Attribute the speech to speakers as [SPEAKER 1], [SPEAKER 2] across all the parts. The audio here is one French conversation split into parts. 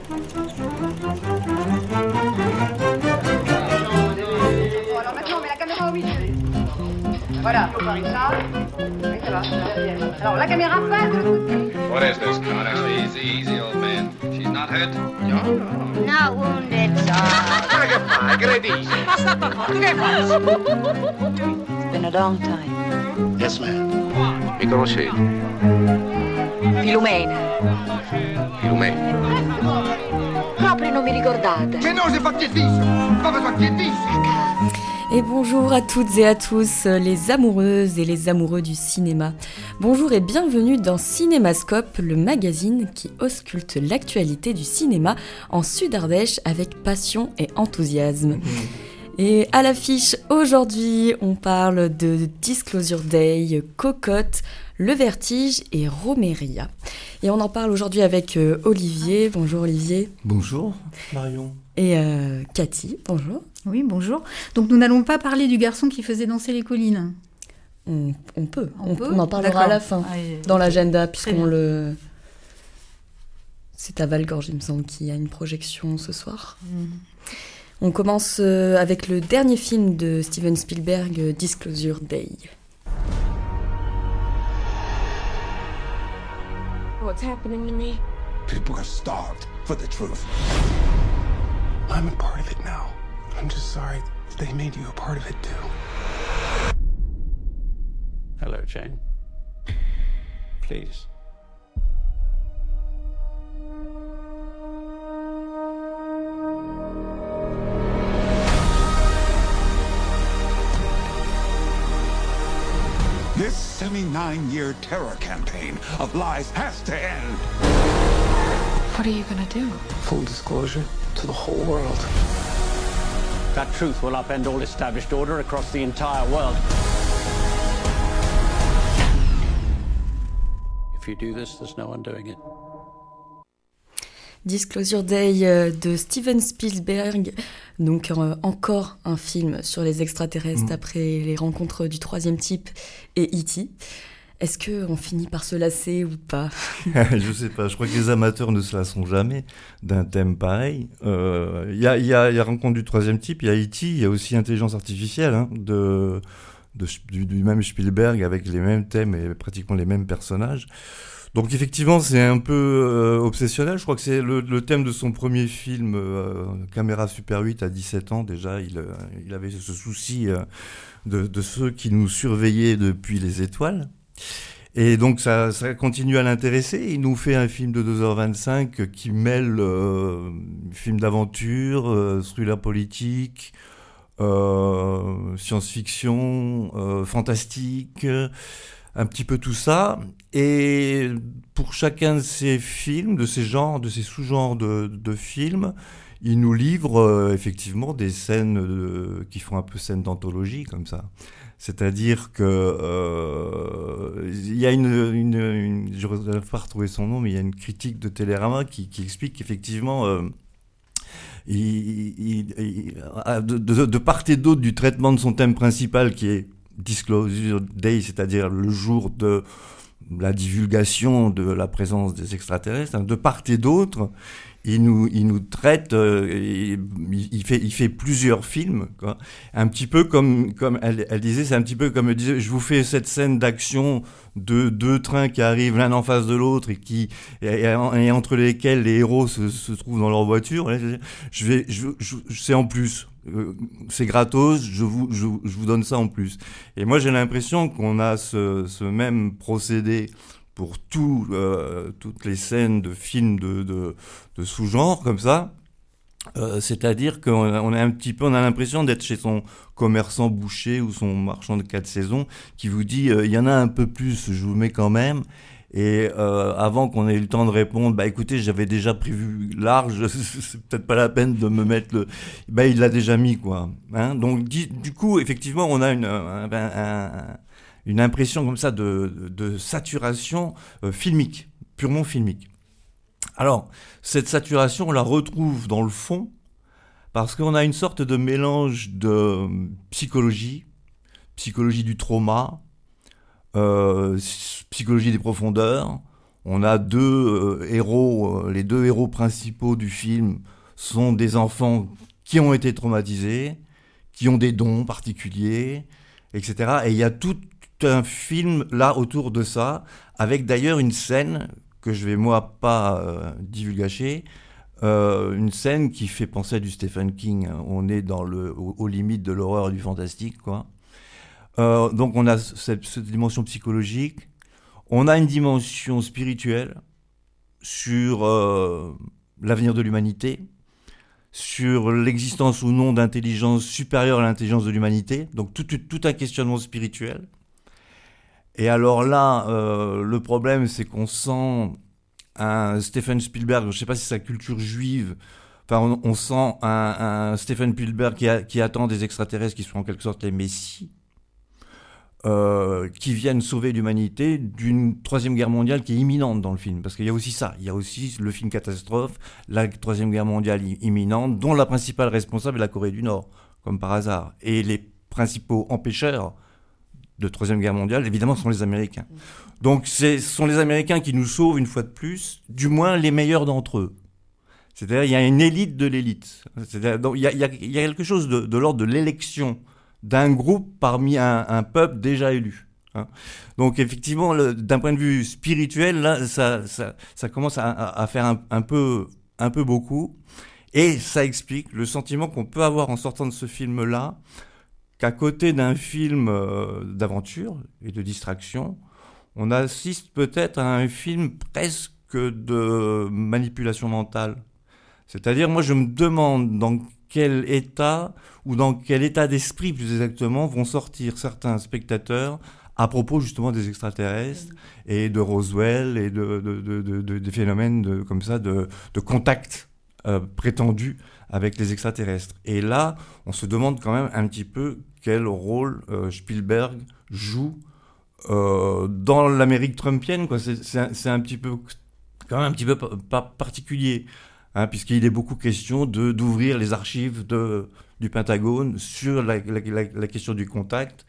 [SPEAKER 1] Alors maintenant, on met la caméra au milieu. Voilà, faut faire ça. Oui, ça va. Alors la caméra passe de l'autre côté.
[SPEAKER 2] What is this, Connor? Easy, easy, old man. She's not hurt? No.
[SPEAKER 3] Not wounded, sir. It's been a long time.
[SPEAKER 4] Yes, ma'am. Mi conoscete?
[SPEAKER 3] Filumena.
[SPEAKER 4] Filumena.
[SPEAKER 3] Proprio non mi ricordate.
[SPEAKER 4] Ma no, si fa chiedissimo. Come fa chiedissimo?
[SPEAKER 5] Et bonjour à toutes et à tous, les amoureuses et les amoureux du cinéma. Bonjour et bienvenue dans Cinémascope, le magazine qui ausculte l'actualité du cinéma en Sud-Ardèche avec passion et enthousiasme. Et à l'affiche, aujourd'hui, on parle de Disclosure Day, Cocotte, Le Vertige et Romeria. Et on en parle aujourd'hui avec Olivier. Bonjour Olivier.
[SPEAKER 6] Bonjour Marion.
[SPEAKER 5] Et Cathy. Bonjour.
[SPEAKER 7] Oui, bonjour. Donc nous n'allons pas parler du garçon qui faisait danser les collines.
[SPEAKER 5] On peut.
[SPEAKER 7] peut
[SPEAKER 5] On en parlera
[SPEAKER 7] D'accord.
[SPEAKER 5] à la fin, dans l'agenda, puisqu'on
[SPEAKER 7] bien.
[SPEAKER 5] le... C'est à Valgorge, il me semble, qu'il y a une projection ce soir. On commence avec le dernier film de Steven Spielberg, Disclosure Day.
[SPEAKER 8] What's happening to me?
[SPEAKER 9] People are starved for the truth. I'm a part of it now. I'm just sorry they made you a part of it too.
[SPEAKER 10] Hello, Jane. Please.
[SPEAKER 9] This 79-year terror campaign of lies has to end.
[SPEAKER 8] What are you gonna do?
[SPEAKER 9] Full disclosure to the whole world.
[SPEAKER 10] That truth will upend all established order across the entire world. If you do this, there's no undoing it.
[SPEAKER 5] Disclosure Day de Steven Spielberg, donc encore un film sur les extraterrestres après les rencontres du troisième type et E.T. Est-ce qu'on finit par se lasser ou pas?
[SPEAKER 6] Je sais pas, je crois que les amateurs ne se lasseront jamais d'un thème pareil. Il y a Rencontre du troisième type, il y a E.T., il y a aussi Intelligence artificielle hein, du même Spielberg avec les mêmes thèmes et pratiquement les mêmes personnages. Donc effectivement, c'est un peu obsessionnel. Je crois que c'est le thème de son premier film, Caméra Super 8, à 17 ans déjà. Il avait ce souci de ceux qui nous surveillaient depuis les étoiles. Et donc ça continue à l'intéresser. Il nous fait un film de 2h25 qui mêle film d'aventure, thriller politique, science-fiction, fantastique... un petit peu tout ça, et pour chacun de ces films, de ces sous-genres de films, il nous livre effectivement des scènes qui font un peu scène d'anthologie comme ça. C'est-à-dire que il y a je ne vais pas retrouver son nom, mais il y a une critique de Télérama qui explique qu'effectivement de part et d'autre du traitement de son thème principal qui est Disclosure Day, c'est-à-dire le jour de la divulgation de la présence des extraterrestres, de part et d'autre, il nous traite, il fait plusieurs films, quoi. Un petit peu comme elle disait, c'est un petit peu comme elle disait, je vous fais cette scène d'action de deux trains qui arrivent l'un en face de l'autre et entre lesquels les héros se trouvent dans leur voiture. C'est en plus. C'est gratos, je vous donne ça en plus. Et moi j'ai l'impression qu'on a ce même procédé pour toutes les scènes de films de sous-genre comme ça. C'est-à-dire qu'on a l'impression d'être chez son commerçant boucher ou son marchand de 4 saisons qui vous dit il y en a un peu plus, je vous mets quand même. Et avant qu'on ait eu le temps de répondre, écoutez, j'avais déjà prévu large, c'est peut-être pas la peine de me mettre il l'a déjà mis, quoi. Hein, donc du coup, effectivement, on a une impression comme ça de saturation filmique, purement filmique. Alors, cette saturation, on la retrouve dans le fond parce qu'on a une sorte de mélange de psychologie du trauma, psychologie des profondeurs, On a deux héros, les deux héros principaux du film sont des enfants qui ont été traumatisés, qui ont des dons particuliers, etc. Et il y a tout un film là autour de ça, avec d'ailleurs une scène que je vais moi pas divulgacher, une scène qui fait penser à du Stephen King. On est aux limites de l'horreur et du fantastique, quoi. Donc on a cette dimension psychologique, on a une dimension spirituelle sur l'avenir de l'humanité, sur l'existence ou non d'intelligence supérieure à l'intelligence de l'humanité, donc tout un questionnement spirituel. Et alors là, le problème, c'est qu'on sent un Steven Spielberg, je ne sais pas si c'est sa culture juive, enfin on sent un Steven Spielberg qui attend des extraterrestres qui sont en quelque sorte les messies, qui viennent sauver l'humanité d'une troisième guerre mondiale qui est imminente dans le film. Parce qu'il y a aussi ça, il y a aussi le film catastrophe, la troisième guerre mondiale imminente, dont la principale responsable est la Corée du Nord, comme par hasard. Et les principaux empêcheurs de troisième guerre mondiale, évidemment, sont les Américains. Donc ce sont les Américains qui nous sauvent une fois de plus, du moins les meilleurs d'entre eux. C'est-à-dire il y a une élite de l'élite. C'est-à-dire, donc, il y a quelque chose de l'ordre de l'élection d'un groupe parmi un peuple déjà élu. Hein. Donc effectivement, d'un point de vue spirituel, là, ça commence à faire un peu beaucoup. Et ça explique le sentiment qu'on peut avoir en sortant de ce film-là, qu'à côté d'un film d'aventure et de distraction, on assiste peut-être à un film presque de manipulation mentale. C'est-à-dire, moi, je me demande dans quel état, ou dans quel état d'esprit, plus exactement, vont sortir certains spectateurs à propos, justement, des extraterrestres et de Roswell et des phénomènes comme ça de contact prétendu avec les extraterrestres. Et là, on se demande quand même un petit peu quel rôle Spielberg joue dans l'Amérique trumpienne, quoi. C'est un petit peu, quand même un petit peu particulier, hein, puisqu'il est beaucoup question d'ouvrir les archives du Pentagone sur la question du contact.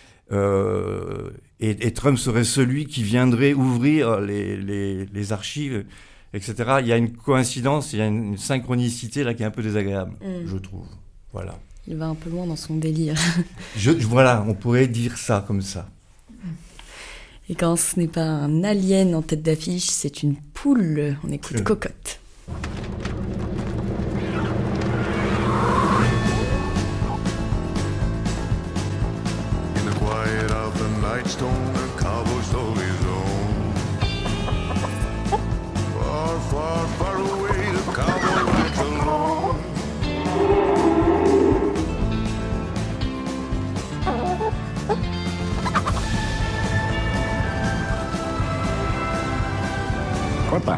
[SPEAKER 6] Et Trump serait celui qui viendrait ouvrir les archives, etc. Il y a une coïncidence, il y a une synchronicité là qui est un peu désagréable, je trouve. Voilà.
[SPEAKER 5] Il va un peu loin dans son délire.
[SPEAKER 6] Voilà, on pourrait dire ça comme ça.
[SPEAKER 5] Et quand ce n'est pas un alien en tête d'affiche, c'est une poule. On écoute Cocotte.
[SPEAKER 11] In the quiet of the night, stone and cowboy slowly zone. Far, far, far away, the cowboy rides alone.
[SPEAKER 4] Κότα.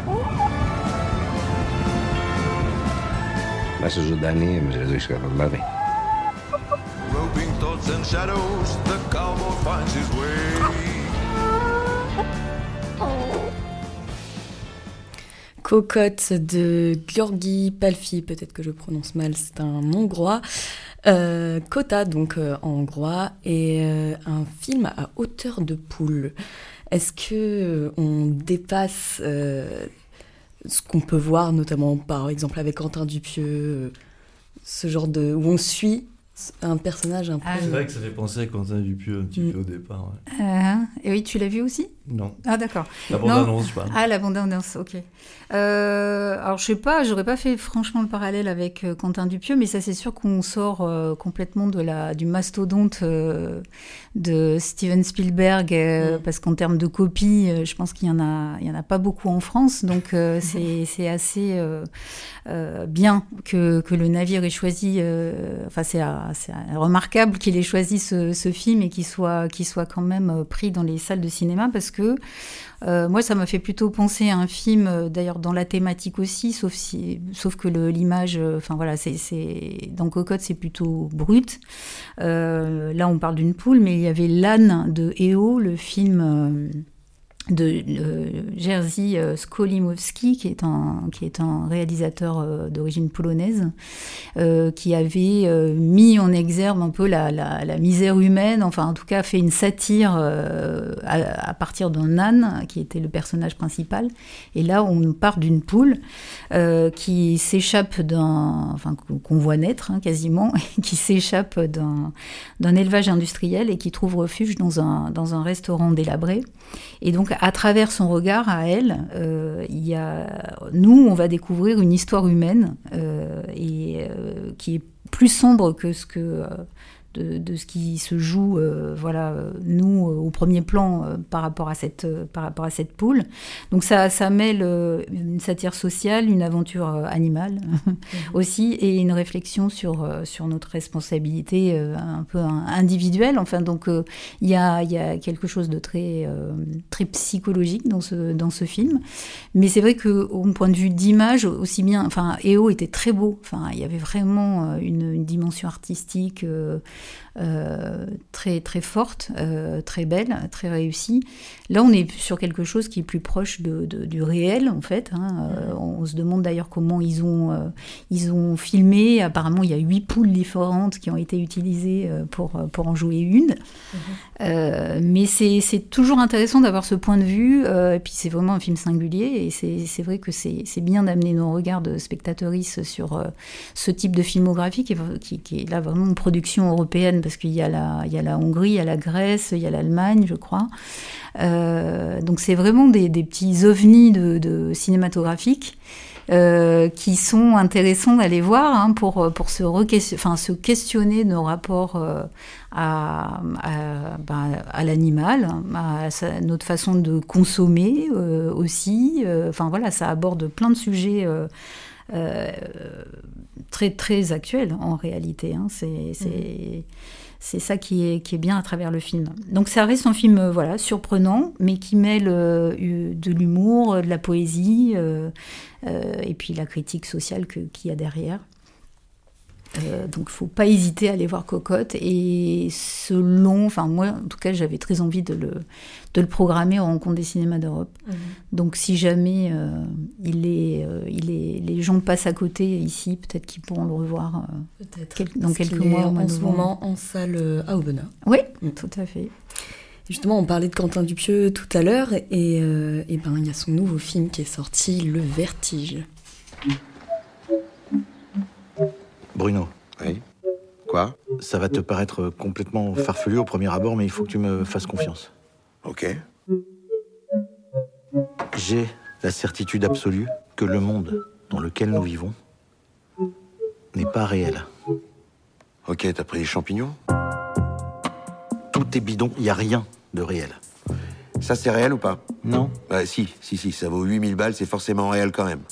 [SPEAKER 4] Να είσαι ζωντανή, εμείς δεν το έχεις καταλάβει.
[SPEAKER 11] Roving thoughts and shadows, the cowboy finds his way.
[SPEAKER 5] Cocotte de Gheorghi Palfi, peut-être que je prononce mal, c'est un hongrois. Kota, donc en hongrois, et un film à hauteur de poule. Est-ce que on dépasse ce qu'on peut voir, notamment par exemple avec Quentin Dupieux, ce genre où on suit un personnage un peu...
[SPEAKER 6] C'est vrai que ça fait penser à Quentin Dupieux un petit peu au départ. Ouais.
[SPEAKER 7] Et oui, tu l'as vu aussi ?
[SPEAKER 6] Non.
[SPEAKER 7] Ah d'accord.
[SPEAKER 6] La bande-annonce, je parle.
[SPEAKER 7] Ah, la bande-annonce, ok. Alors je sais pas, j'aurais pas fait franchement le parallèle avec Quentin Dupieux, mais ça c'est sûr qu'on sort complètement du mastodonte de Steven Spielberg, parce qu'en termes de copie, je pense qu'il y en a pas beaucoup en France, donc c'est assez bien que le navire ait choisi. Enfin c'est remarquable qu'il ait choisi ce film et qu'il soit quand même pris dans les salles de cinéma, parce que moi, ça m'a fait plutôt penser à un film, d'ailleurs dans la thématique aussi, sauf que l'image, enfin voilà, dans Cocotte, c'est plutôt brut. Là, on parle d'une poule, mais il y avait L'âne de Eo, le film Jerzy Skolimowski, qui est un réalisateur d'origine polonaise, qui avait mis en exergue un peu la misère humaine, enfin en tout cas fait une satire à partir d'un âne, qui était le personnage principal. Et là, on part d'une poule qui s'échappe qu'on voit naître quasiment, qui s'échappe d'un élevage industriel et qui trouve refuge dans un restaurant délabré. Et donc, à travers son regard à elle, nous, on va découvrir une histoire humaine qui est plus sombre que de ce qui se joue, nous, au premier plan par rapport à cette poule. Donc ça mêle une satire sociale, une aventure animale aussi, et une réflexion sur notre responsabilité un peu individuelle. Enfin, donc il y a quelque chose de très très psychologique dans ce film. Mais c'est vrai qu'au point de vue d'image, aussi bien, enfin, EO était très beau. Enfin, il y avait vraiment une dimension artistique très très forte, très belle, très réussie. Là, on est sur quelque chose qui est plus proche du réel, en fait. On se demande d'ailleurs comment ils ont filmé. Apparemment, il y a 8 poules différentes qui ont été utilisées pour en jouer une. Mais c'est toujours intéressant d'avoir ce point de vue. Et puis, c'est vraiment un film singulier. Et c'est vrai que c'est bien d'amener nos regards de spectatrices sur ce type de filmographie qui est là vraiment une production européenne, parce qu'il y a la Hongrie, il y a la Grèce, il y a l'Allemagne, je crois. Donc c'est vraiment des petits ovnis de cinématographiques qui sont intéressants d'aller voir pour se questionner nos rapports à l'animal, à notre façon de consommer aussi. Enfin voilà, ça aborde plein de sujets très très actuel en réalité. C'est ça qui est bien à travers le film. Donc ça reste un film surprenant, mais qui mêle de l'humour, de la poésie et puis la critique sociale qu'il y a derrière. Donc faut pas hésiter à aller voir Cocotte. Et moi en tout cas j'avais très envie de le programmer en rencontre des cinémas d'Europe. Donc si jamais les gens passent à côté ici, peut-être qu'ils pourront le revoir dans quelques mois.
[SPEAKER 5] En ce moment en salle à Aubenas.
[SPEAKER 7] Oui, tout à fait.
[SPEAKER 5] Justement, on parlait de Quentin Dupieux tout à l'heure, et il y a son nouveau film qui est sorti, Le Vertige.
[SPEAKER 12] Bruno.
[SPEAKER 13] Oui. Quoi?
[SPEAKER 12] Ça va te paraître complètement farfelu au premier abord, mais il faut que tu me fasses confiance.
[SPEAKER 13] Ok.
[SPEAKER 12] J'ai la certitude absolue que le monde dans lequel nous vivons n'est pas réel.
[SPEAKER 13] Ok, t'as pris les champignons?
[SPEAKER 12] Tout est bidon, il n'y a rien de réel.
[SPEAKER 13] Ça, c'est réel ou pas?
[SPEAKER 12] Non.
[SPEAKER 13] Bah si, ça vaut 8000 balles, c'est forcément réel quand même.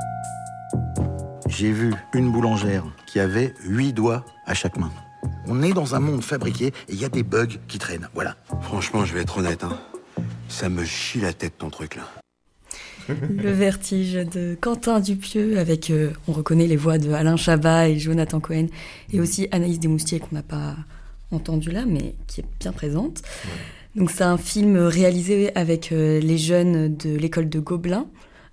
[SPEAKER 12] J'ai vu une boulangère qui avait 8 doigts à chaque main. On est dans un monde fabriqué et il y a des bugs qui traînent, voilà.
[SPEAKER 13] Franchement, je vais être honnête, ça me chie la tête ton truc là.
[SPEAKER 5] Le Vertige de Quentin Dupieux avec, on reconnaît les voix de Alain Chabat et Jonathan Cohen, et aussi Anaïs Desmoustiers qu'on n'a pas entendu là, mais qui est bien présente. Ouais. Donc c'est un film réalisé avec les jeunes de l'école de Gobelin,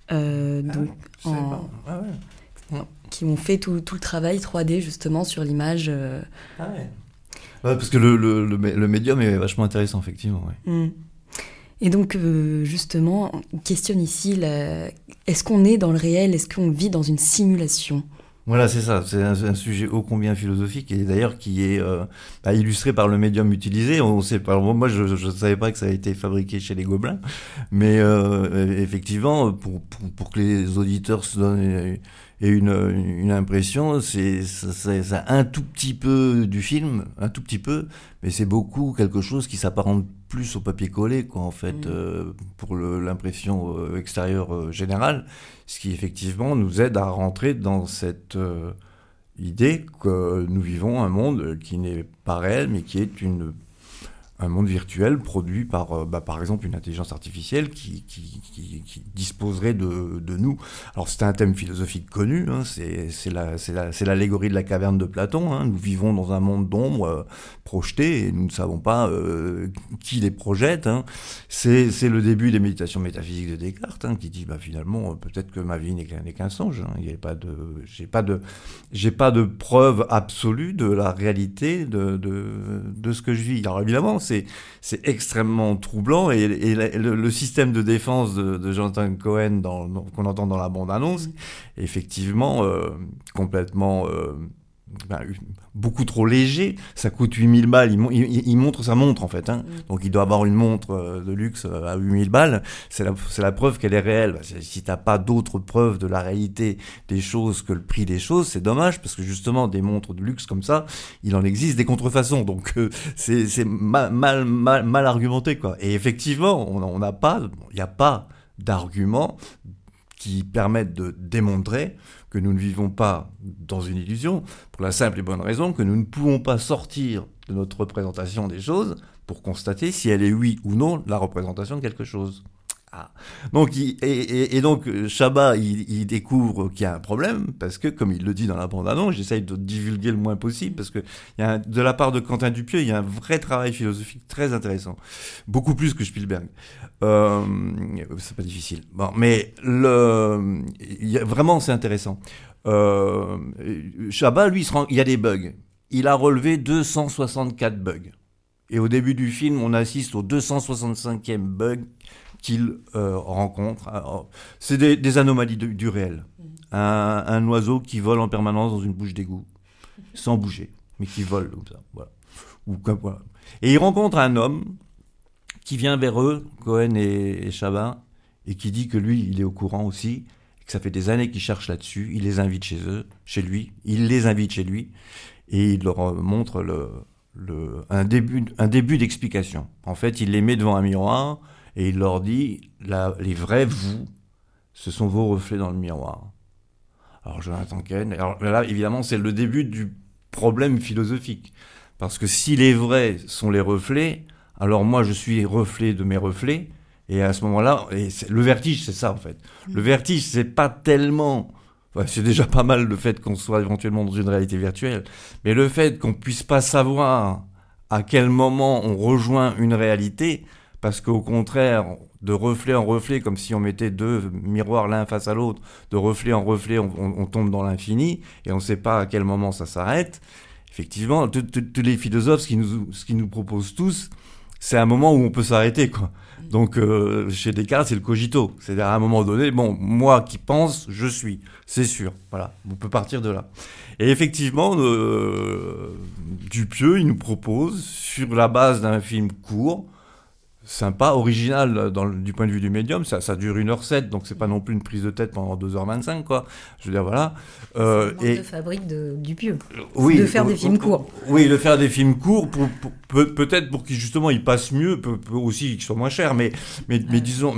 [SPEAKER 5] qui ont fait tout le travail 3D justement sur l'image.
[SPEAKER 6] Parce que le médium est vachement intéressant, effectivement. Ouais.
[SPEAKER 5] Et donc, justement, on questionne ici, est-ce qu'on est dans le réel? Est-ce qu'on vit dans une simulation?
[SPEAKER 6] Voilà, c'est ça. C'est un sujet ô combien philosophique, et d'ailleurs qui est illustré par le médium utilisé. On sait pas. Moi, je ne savais pas que ça a été fabriqué chez les Gobelins, mais effectivement, pour que les auditeurs se donnent une impression, c'est un tout petit peu du film, un tout petit peu, mais c'est beaucoup quelque chose qui s'apparente plus au papier collé, quoi, en fait, pour l'impression extérieure générale, ce qui effectivement nous aide à rentrer dans cette idée que nous vivons un monde qui n'est pas réel, mais qui est un monde virtuel produit par exemple, une intelligence artificielle qui disposerait de nous. Alors, c'est un thème philosophique connu, hein, c'est l'allégorie de la caverne de Platon. Hein. Nous vivons dans un monde d'ombre projeté et nous ne savons pas qui les projette. Hein. C'est le début des méditations métaphysiques de Descartes, hein, qui dit finalement, peut-être que ma vie n'est qu'un songe. Hein. J'ai pas de preuve absolue de la réalité de ce que je vis. Alors évidemment, c'est extrêmement troublant et le système de défense de Jonathan Cohen qu'on entend dans la bande-annonce est effectivement complètement beaucoup trop léger. Ça coûte 8000 balles. Il montre sa montre en fait. Hein. Donc il doit avoir une montre de luxe à 8000 balles. C'est la preuve qu'elle est réelle. Si t'as pas d'autres preuves de la réalité des choses que le prix des choses, c'est dommage parce que justement des montres de luxe comme ça, il en existe des contrefaçons. Donc c'est mal argumenté quoi. Et effectivement, il n'y a pas d'arguments qui permettent de démontrer que nous ne vivons pas dans une illusion, pour la simple et bonne raison que nous ne pouvons pas sortir de notre représentation des choses pour constater si elle est oui ou non la représentation de quelque chose. Ah. Donc, donc Chabat, il découvre qu'il y a un problème, parce que, comme il le dit dans la bande-annonce, j'essaye de divulguer le moins possible, parce que de la part de Quentin Dupieux, il y a un vrai travail philosophique très intéressant. Beaucoup plus que Spielberg. C'est pas difficile. Bon, mais vraiment, c'est intéressant. Chabat, lui, il y a des bugs. Il a relevé 264 bugs. Et au début du film, on assiste au 265e bug qu'il rencontre. Alors, c'est des anomalies du réel. Un oiseau qui vole en permanence dans une bouche d'égout, sans bouger, mais qui vole comme ça. Voilà. Et il rencontre un homme qui vient vers eux, Cohen et Chabat, et qui dit que lui, il est au courant aussi, que ça fait des années qu'il cherche là-dessus. Il les invite chez lui, et il leur montre un début d'explication. En fait, il les met devant un miroir et il leur dit les vrais vous, ce sont vos reflets dans le miroir. Alors Jonathan Cohen, là évidemment c'est le début du problème philosophique, parce que si les vrais sont les reflets, alors moi je suis reflet de mes reflets, et à ce moment-là, le vertige c'est ça en fait. Le vertige c'est pas tellement... C'est déjà pas mal le fait qu'on soit éventuellement dans une réalité virtuelle, mais le fait qu'on puisse pas savoir à quel moment on rejoint une réalité, parce qu'au contraire, de reflet en reflet, comme si on mettait deux miroirs l'un face à l'autre, de reflet en reflet, on tombe dans l'infini, et on ne sait pas à quel moment ça s'arrête. Effectivement, tous les philosophes, ce qu'ils nous proposent tous, c'est un moment où on peut s'arrêter, quoi. Donc, chez Descartes, c'est le cogito. C'est-à-dire, à un moment donné, moi qui pense, je suis. C'est sûr. Voilà. On peut partir de là. Et effectivement, Dupieux, il nous propose, sur la base d'un film court, sympa, original du point de vue du médium, ça dure 1h07, donc c'est pas non plus une prise de tête pendant 2h25, quoi. Je veux dire, voilà.
[SPEAKER 7] C'est le manque de fabrique de Dupieux.
[SPEAKER 6] Oui,
[SPEAKER 7] de faire des films courts.
[SPEAKER 6] Oui, de faire des films courts, peut-être pour qu'ils justement ils passent mieux, peut aussi qu'ils soient moins chers, mais disons,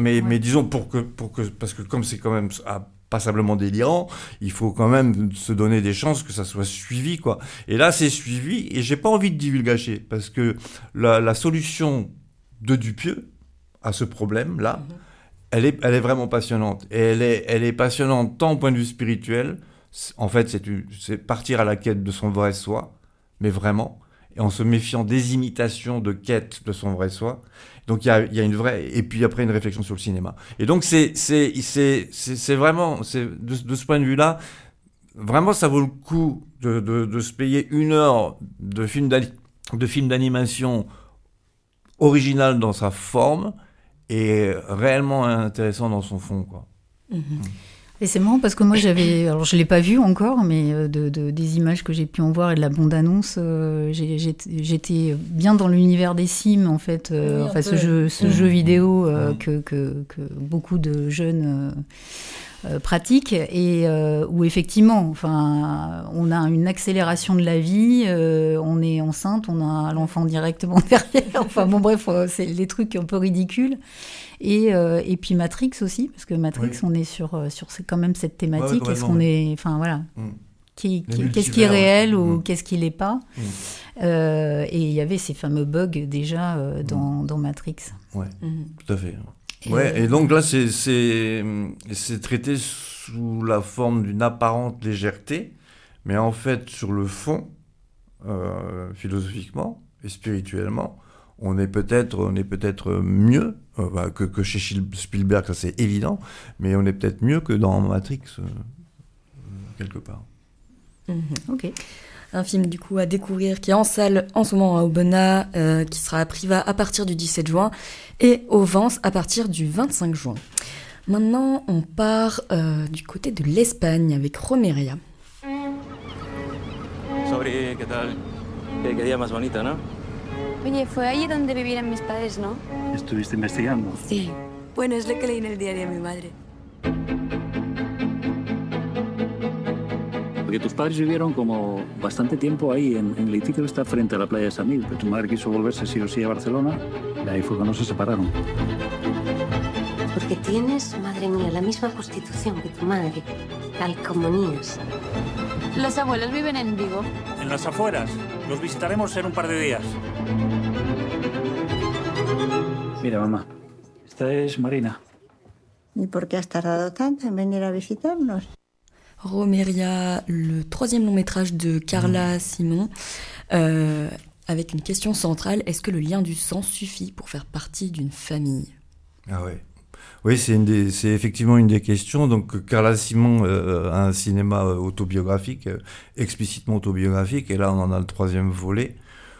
[SPEAKER 6] parce que comme c'est quand même passablement délirant, il faut quand même se donner des chances que ça soit suivi, quoi. Et là, c'est suivi, et j'ai pas envie de divulgacher, parce que la solution de Dupieux à ce problème-là, elle est vraiment passionnante. Et elle est passionnante tant au point de vue spirituel, en fait, c'est partir à la quête de son vrai soi, mais vraiment, et en se méfiant des imitations de quête de son vrai soi. Donc il y a une vraie, et puis après une réflexion sur le cinéma. Et donc c'est vraiment, de ce point de vue-là, vraiment ça vaut le coup de se payer 1 heure de film d'animation original dans sa forme et réellement intéressant dans son fond, quoi.
[SPEAKER 7] Et c'est marrant parce que moi alors je l'ai pas vu encore, mais des images que j'ai pu en voir et de la bande-annonce, j'étais bien dans l'univers des Sims en fait, ce jeu vidéo que beaucoup de jeunes pratique et où effectivement, on a une accélération de la vie, on est enceinte, on a l'enfant directement derrière. C'est les trucs un peu ridicules. Et puis Matrix aussi, parce que Matrix, on est sur quand même cette thématique. Est-ce qu'on est, qu'est-ce qui est réel ou qu'est-ce qui l'est pas. Et il y avait ces fameux bugs déjà dans Matrix.
[SPEAKER 6] Ouais, tout à fait. Et donc là, c'est traité sous la forme d'une apparente légèreté, mais en fait, sur le fond, philosophiquement et spirituellement, on est peut-être mieux que chez Spielberg, ça c'est évident, mais on est peut-être mieux que dans Matrix, quelque part.
[SPEAKER 5] Ok. Un film du coup à découvrir qui est en salle en ce moment à Aubenas, qui sera à Priva à partir du 17 juin et au Vence à partir du 25 juin. Maintenant, on part du côté de l'Espagne avec Romeria.
[SPEAKER 14] Sobre, ¿qué tal? Qué día más bonito, ¿no?
[SPEAKER 15] Oye, fue allí donde vivieron mis padres, ¿no?
[SPEAKER 14] ¿Estuviste investigando?
[SPEAKER 15] Sí. Bueno, es lo que leí en el diario de mi madre.
[SPEAKER 16] Porque tus padres vivieron como bastante tiempo ahí, en el edificio que está frente a la playa de San Miguel. Pero tu madre quiso volverse sí o sí a Barcelona, y ahí fue cuando se separaron.
[SPEAKER 15] Porque tienes, madre mía, la misma constitución que tu madre. Calcomanías. Los abuelos viven en Vigo.
[SPEAKER 16] En las afueras. Los visitaremos en un par de días. Mira, mamá. Esta es Marina.
[SPEAKER 17] ¿Y por qué has tardado tanto en venir a visitarnos?
[SPEAKER 5] Romeria, le 3e long métrage de Carla Simon, avec une question centrale, est-ce que le lien du sang suffit pour faire partie d'une famille ?
[SPEAKER 6] Ah ouais. Oui, c'est effectivement une des questions. Donc Carla Simon a un cinéma autobiographique, explicitement autobiographique, et là on en a le 3e volet.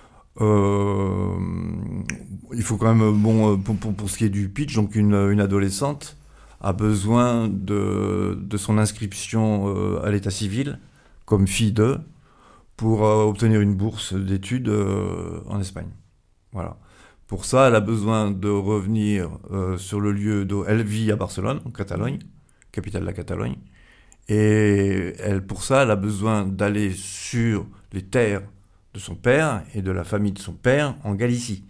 [SPEAKER 6] Il faut quand même, pour ce qui est du pitch, donc une adolescente a besoin de son inscription à l'état civil comme fille pour obtenir une bourse d'études en Espagne. Voilà. Pour ça, elle a besoin de revenir sur le lieu d'où elle vit à Barcelone, en Catalogne, capitale de la Catalogne. Et pour ça, elle a besoin d'aller sur les terres de son père et de la famille de son père en Galicie.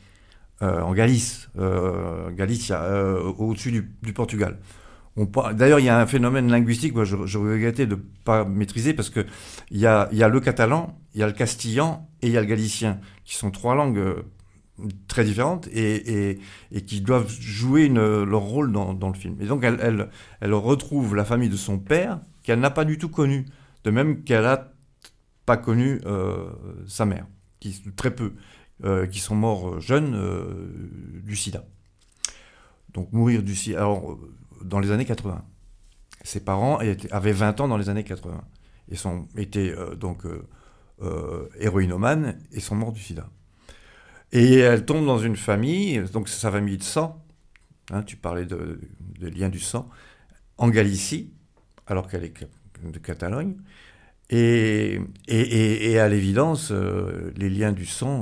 [SPEAKER 6] Galicia, au-dessus du Portugal. D'ailleurs, il y a un phénomène linguistique, moi je regrettais de ne pas maîtriser, parce qu'il y a le catalan, il y a le castillan et il y a le galicien, qui sont 3 langues très différentes et qui doivent jouer leur rôle dans le film. Et donc elle retrouve la famille de son père, qu'elle n'a pas du tout connue, de même qu'elle n'a pas connu sa mère, très peu, qui sont morts jeunes du sida. Donc mourir du sida, alors dans les années 80. Ses parents avaient 20 ans dans les années 80 et étaient donc héroïnomanes et sont morts du sida. Et elle tombe dans une famille, donc c'est sa famille de sang, hein, tu parlais de liens du sang, en Galicie, alors qu'elle est de Catalogne. Et à l'évidence, les liens du sang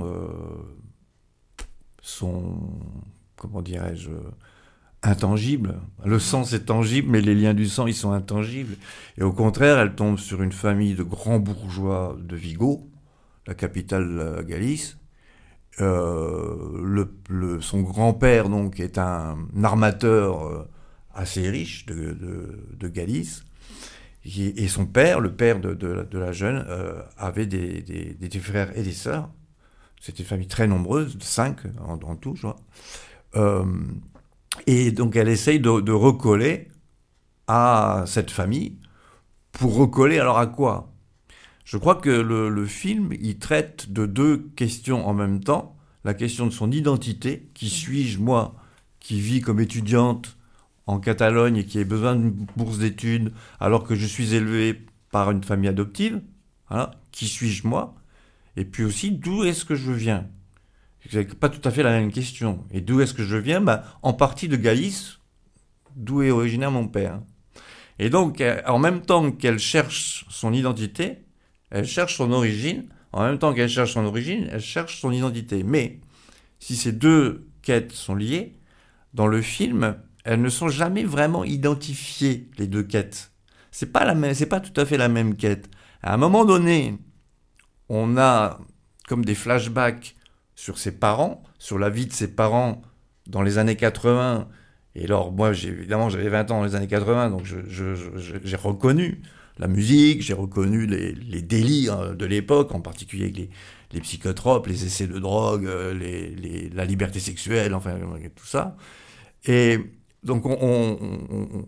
[SPEAKER 6] sont, comment dirais-je, intangibles. Le sang, c'est tangible, mais les liens du sang, ils sont intangibles. Et au contraire, elle tombe sur une famille de grands bourgeois de Vigo, la capitale de la Galice. Son grand-père, donc, est un armateur assez riche de Galice. Et son père, le père de la jeune, avait des frères et des sœurs. C'était une famille très nombreuse, 5 en tout, je vois. Et donc elle essaye de recoller à cette famille. Pour recoller, alors à quoi ? Je crois que le film, il traite de 2 questions en même temps. La question de son identité, qui suis-je, moi, qui vis comme étudiante en Catalogne et qui ai besoin d'une bourse d'études alors que je suis élevé par une famille adoptive, voilà. Qui suis-je, moi ? Et puis aussi, d'où est-ce que je viens ? C'est pas tout à fait la même question. Et d'où est-ce que je viens ? En partie de Galice, d'où est originaire mon père. Et donc, en même temps qu'elle cherche son identité, elle cherche son origine. En même temps qu'elle cherche son origine, elle cherche son identité. Mais si ces 2 quêtes sont liées, dans le film, elles ne sont jamais vraiment identifiées, les 2 quêtes. C'est pas tout à fait la même quête. À un moment donné, on a comme des flashbacks sur ses parents, sur la vie de ses parents dans les années 80. Et alors, moi, évidemment, j'avais 20 ans dans les années 80, donc j'ai reconnu la musique, j'ai reconnu les délires de l'époque, en particulier avec les psychotropes, les essais de drogue, la liberté sexuelle, enfin tout ça. Et donc on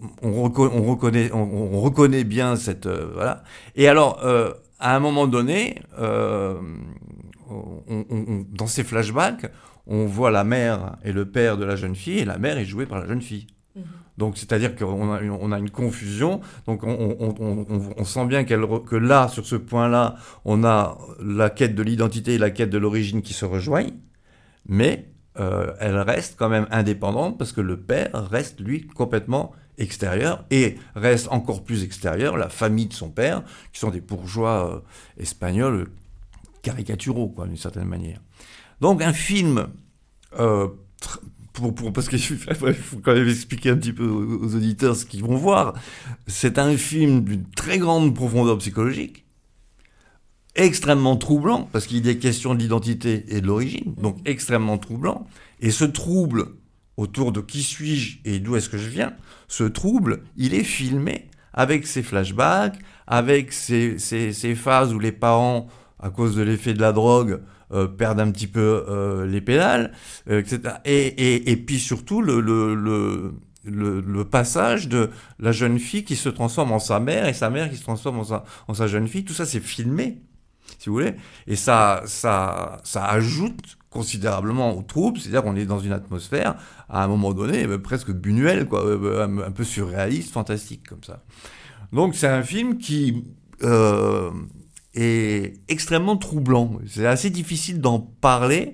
[SPEAKER 6] reconnaît bien cette voilà. Et alors à un moment donné, dans ces flashbacks, on voit la mère et le père de la jeune fille, et la mère est jouée par la jeune fille. Donc, c'est-à-dire qu'on a une confusion. Donc, on sent bien que là, sur ce point-là, on a la quête de l'identité et la quête de l'origine qui se rejoignent, mais elle reste quand même indépendante parce que le père reste, lui, complètement extérieur et reste encore plus extérieur la famille de son père, qui sont des bourgeois espagnols caricaturaux, quoi, d'une certaine manière. Donc, un film... parce qu'il faut quand même expliquer un petit peu aux auditeurs ce qu'ils vont voir. C'est un film d'une très grande profondeur psychologique, extrêmement troublant, parce qu'il est question de l'identité et de l'origine, donc extrêmement troublant. Et ce trouble autour de qui suis-je et d'où est-ce que je viens, ce trouble, il est filmé avec ses flashbacks, avec ces phases où les parents, à cause de l'effet de la drogue, perdent un petit peu les pédales, etc. Et puis surtout le passage de la jeune fille qui se transforme en sa mère et sa mère qui se transforme en sa jeune fille. Tout ça, c'est filmé, si vous voulez. Et ça ajoute considérablement au trouble. C'est-à-dire qu'on est dans une atmosphère, à un moment donné, presque buñuel, quoi, un peu surréaliste, fantastique, comme ça. Donc, c'est un film qui... est extrêmement troublant. C'est assez difficile d'en parler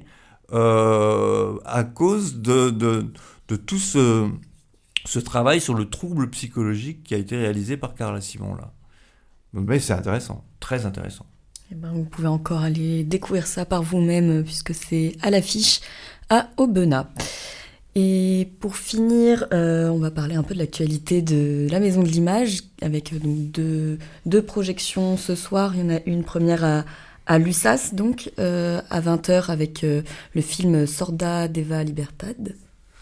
[SPEAKER 6] à cause de tout ce travail sur le trouble psychologique qui a été réalisé par Carla Simon là. Mais c'est intéressant, très intéressant.
[SPEAKER 5] Et vous pouvez encore aller découvrir ça par vous-même puisque c'est à l'affiche à Aubenas. Et pour finir, on va parler un peu de l'actualité de la Maison de l'Image avec donc deux projections ce soir. Il y en a une première à Lussas, donc à 20h avec le film Sorda Deva Libertad,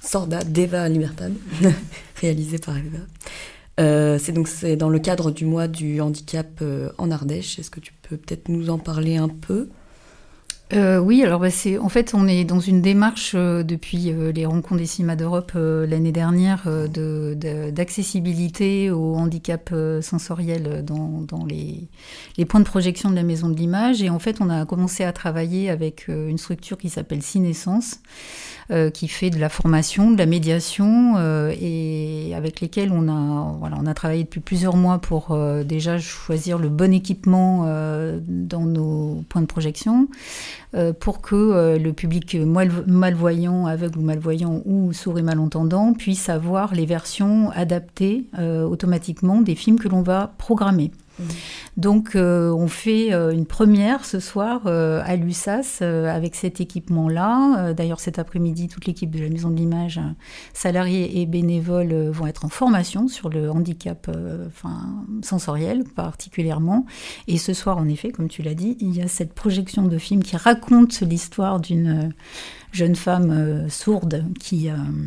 [SPEAKER 5] réalisé par Eva. C'est dans le cadre du mois du handicap en Ardèche. Est-ce que tu peux peut-être nous en parler un peu ?
[SPEAKER 7] Oui, alors en fait, on est dans une démarche depuis les rencontres des cinémas d'Europe l'année dernière d'accessibilité au handicap sensoriel dans les points de projection de la Maison de l'Image. Et en fait, on a commencé à travailler avec une structure qui s'appelle Cinescence, qui fait de la formation, de la médiation, et avec lesquels on a travaillé depuis plusieurs mois pour déjà choisir le bon équipement dans nos points de projection, pour que le public malvoyant, aveugle ou malvoyant ou sourd et malentendant puisse avoir les versions adaptées automatiquement des films que l'on va programmer. Donc on fait une première ce soir à Lussas avec cet équipement-là. D'ailleurs cet après-midi, toute l'équipe de la Maison de l'Image, salariés et bénévoles, vont être en formation sur le handicap sensoriel particulièrement. Et ce soir, en effet, comme tu l'as dit, il y a cette projection de film qui raconte l'histoire d'une jeune femme sourde qui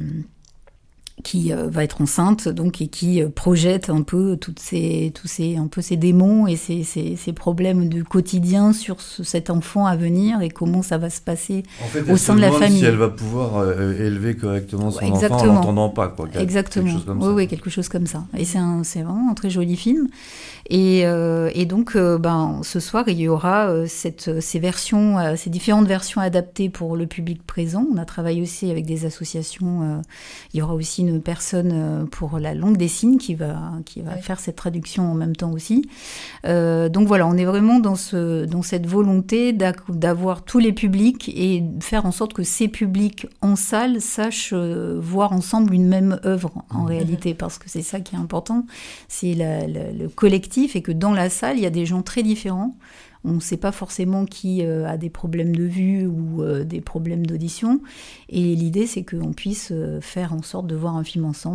[SPEAKER 7] va être enceinte, donc, et qui projette un peu tous ces démons et ces problèmes du quotidien sur cet enfant à venir et comment ça va se passer au sein de la famille.
[SPEAKER 6] Si elle va pouvoir élever correctement son
[SPEAKER 7] Exactement.
[SPEAKER 6] enfant en l'entendant pas, quoi.
[SPEAKER 7] Exactement.
[SPEAKER 6] Quelque chose comme ça.
[SPEAKER 7] Oui, quelque chose comme ça. Et c'est vraiment un très joli film. Et donc, ce soir, il y aura ces différentes versions adaptées pour le public présent. On a travaillé aussi avec des associations. Il y aura aussi une personne pour la langue des signes qui va faire cette traduction en même temps aussi. Donc voilà, on est vraiment dans cette volonté d'avoir tous les publics et faire en sorte que ces publics en salle sachent voir ensemble une même œuvre en réalité, parce que c'est ça qui est important, c'est le collectif, et que dans la salle, il y a des gens très différents. On ne sait pas forcément qui a des problèmes de vue ou des problèmes d'audition. Et l'idée, c'est qu'on puisse faire en sorte de voir un film ensemble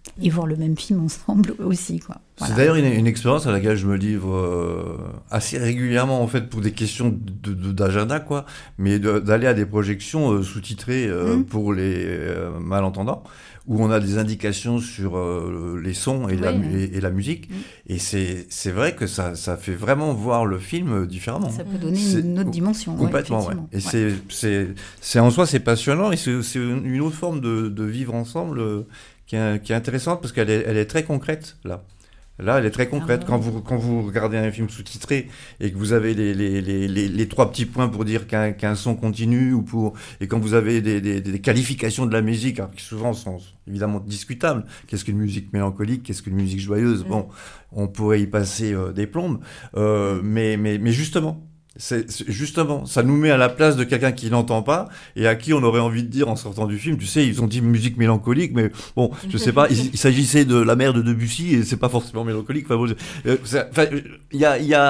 [SPEAKER 7] et voir le même film ensemble aussi, quoi. Voilà.
[SPEAKER 6] C'est d'ailleurs une expérience à laquelle je me livre assez régulièrement, en fait, pour des questions d'agenda, quoi, mais d'aller à des projections sous-titrées pour les malentendants, où on a des indications sur les sons et la musique, et c'est vrai que ça fait vraiment voir le film différemment.
[SPEAKER 7] Ça peut donner une autre dimension.
[SPEAKER 6] Complètement, Et c'est en soi, c'est passionnant, et c'est une autre forme de vivre ensemble qui est intéressante, parce qu'elle est très concrète, là. Là, elle est très concrète. Quand vous regardez un film sous-titré et que vous avez les 3 petits points pour dire qu'un son continue, et quand vous avez des qualifications de la musique, alors qui souvent sont évidemment discutables. Qu'est-ce qu'une musique mélancolique? Qu'est-ce qu'une musique joyeuse? Bon, on pourrait y passer des plombes. Mais justement, justement, ça nous met à la place de quelqu'un qui n'entend pas et à qui on aurait envie de dire en sortant du film, tu sais, ils ont dit musique mélancolique, mais bon, je sais pas, il s'agissait de La Mer de Debussy et c'est pas forcément mélancolique. Enfin, bon, il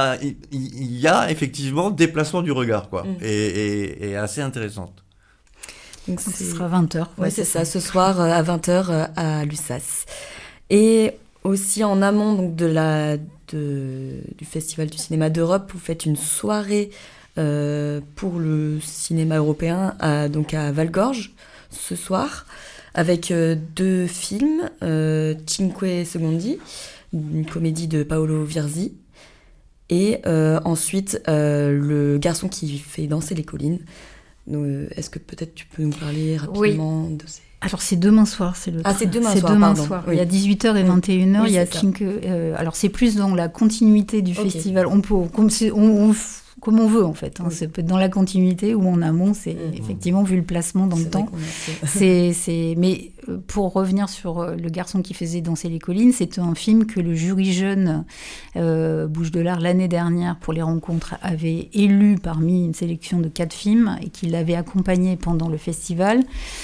[SPEAKER 6] y a effectivement déplacement du regard, quoi, et assez intéressante.
[SPEAKER 7] Donc ce sera 20h.
[SPEAKER 5] Ouais, c'est ça, ce soir à 20h à l'USAS. Et aussi en amont donc du Festival du cinéma d'Europe, vous faites une soirée pour le cinéma européen à Valgorge ce soir, avec 2 films, Cinque Secondi, une comédie de Paolo Virzi, et ensuite Le garçon qui fait danser les collines. Donc, est-ce que peut-être tu peux nous parler rapidement de ces...
[SPEAKER 7] Alors c'est demain soir, c'est demain soir. Oui. Il y a 18h et 21h, il y a Cinque. Alors c'est plus dans la continuité du festival. On peut, comme on veut en fait. Ça peut être dans la continuité ou en amont. C'est effectivement, vu le placement dans le temps. Mais pour revenir sur Le garçon qui faisait danser les collines, c'est un film que le jury jeune Bouche de l'Art l'année dernière pour les rencontres avait élu parmi une sélection de 4 films et qui l'avait accompagné pendant le festival.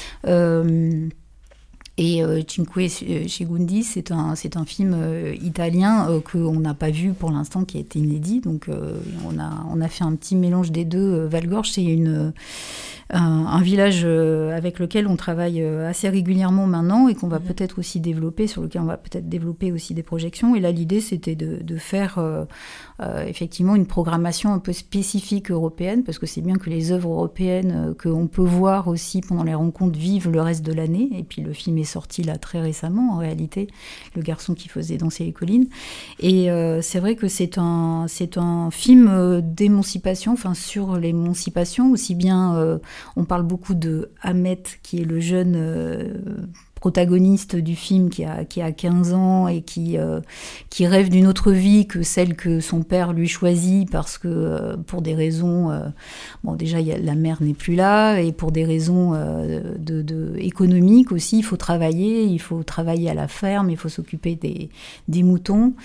[SPEAKER 7] Et Cinque Secondi, c'est un film italien qu'on n'a pas vu pour l'instant, qui a été inédit. Donc on a fait un petit mélange des deux. Valgorge, c'est un village avec lequel on travaille assez régulièrement maintenant et qu'on va peut-être aussi développer, sur lequel on va peut-être développer aussi des projections. Et là, l'idée, c'était de faire effectivement une programmation un peu spécifique européenne, parce que c'est bien que les œuvres européennes qu'on peut voir aussi pendant les rencontres vivent le reste de l'année. Et puis le film est sorti là très récemment, en réalité, Le garçon qui faisait danser les collines. Et c'est vrai que c'est un film d'émancipation, enfin sur l'émancipation, aussi bien on parle beaucoup de Ahmet, qui est le jeune protagoniste du film qui a 15 ans et qui rêve d'une autre vie que celle que son père lui choisit, parce que pour des raisons déjà la mère n'est plus là, et pour des raisons économiques aussi, il faut travailler à la ferme, il faut s'occuper des moutons,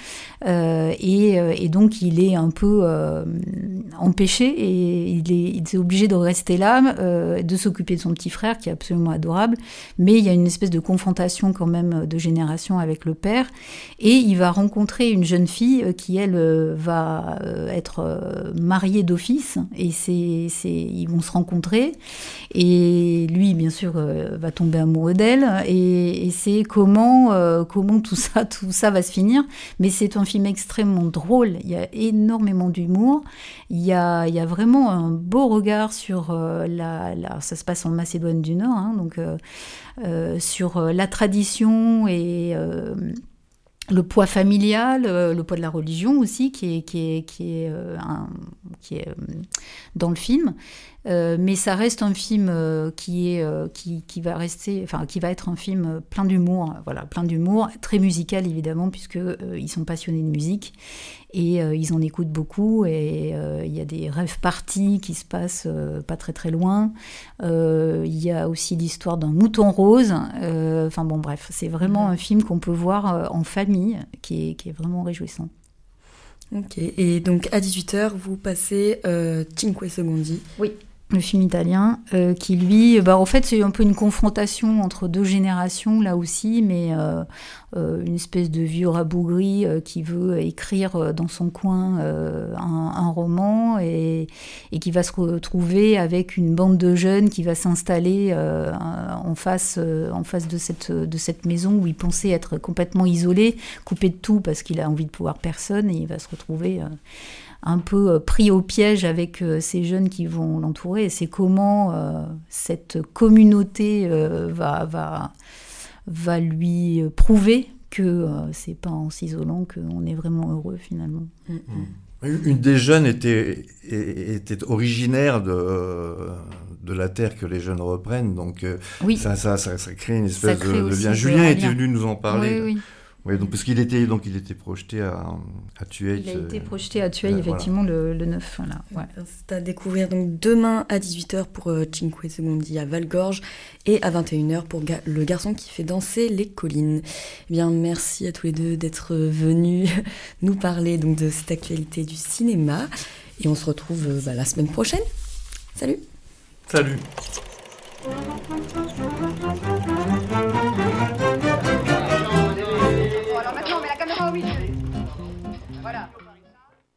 [SPEAKER 7] et donc il est un peu empêché, et il est obligé de rester là, de s'occuper de son petit frère qui est absolument adorable, mais il y a une espèce de confrontation quand même de génération avec le père, et il va rencontrer une jeune fille qui elle va être mariée d'office, et ils vont se rencontrer, et lui bien sûr va tomber amoureux d'elle, et c'est comment tout ça va se finir. Mais c'est un film extrêmement drôle, il y a énormément d'humour, il y a vraiment un beau regard sur ça se passe en Macédoine du Nord, hein, donc sur la tradition et le poids familial, le poids de la religion aussi, qui est dans le film. Mais ça reste un film qui va être un film plein d'humour, très musical évidemment, puisque ils sont passionnés de musique et ils en écoutent beaucoup, et il y a des rave parties qui se passent pas très très loin. Il y a aussi l'histoire d'un mouton rose. Bref, c'est vraiment un film qu'on peut voir en famille, qui est vraiment réjouissant.
[SPEAKER 5] Ok, et donc à 18h, vous passez Cinque Secondi.
[SPEAKER 7] Oui. Le film italien, qui lui, en fait, c'est un peu une confrontation entre deux générations là aussi, mais une espèce de vieux rabougri qui veut écrire dans son coin un roman et qui va se retrouver avec une bande de jeunes qui va s'installer en face de cette maison où il pensait être complètement isolé, coupé de tout parce qu'il a envie de voir personne, et il va se retrouver un peu pris au piège avec ces jeunes qui vont l'entourer. Et c'est comment cette communauté va lui prouver que c'est pas en s'isolant qu'on est vraiment heureux finalement.
[SPEAKER 6] Une des jeunes était originaire de la terre que les jeunes reprennent, donc ça crée une espèce de lien. Julien était venu nous en parler.
[SPEAKER 7] Oui.
[SPEAKER 6] Oui, donc, parce qu'il était projeté à Thueyts.
[SPEAKER 7] Il a été projeté à Thueyts, effectivement, le 9. Voilà. Ouais.
[SPEAKER 5] C'est à découvrir donc demain à 18h pour Cinque Secondi à Valgorge et à 21h pour Le garçon qui fait danser les collines. Eh bien, merci à tous les deux d'être venus nous parler donc de cette actualité du cinéma. Et on se retrouve la semaine prochaine. Salut.
[SPEAKER 6] Salut.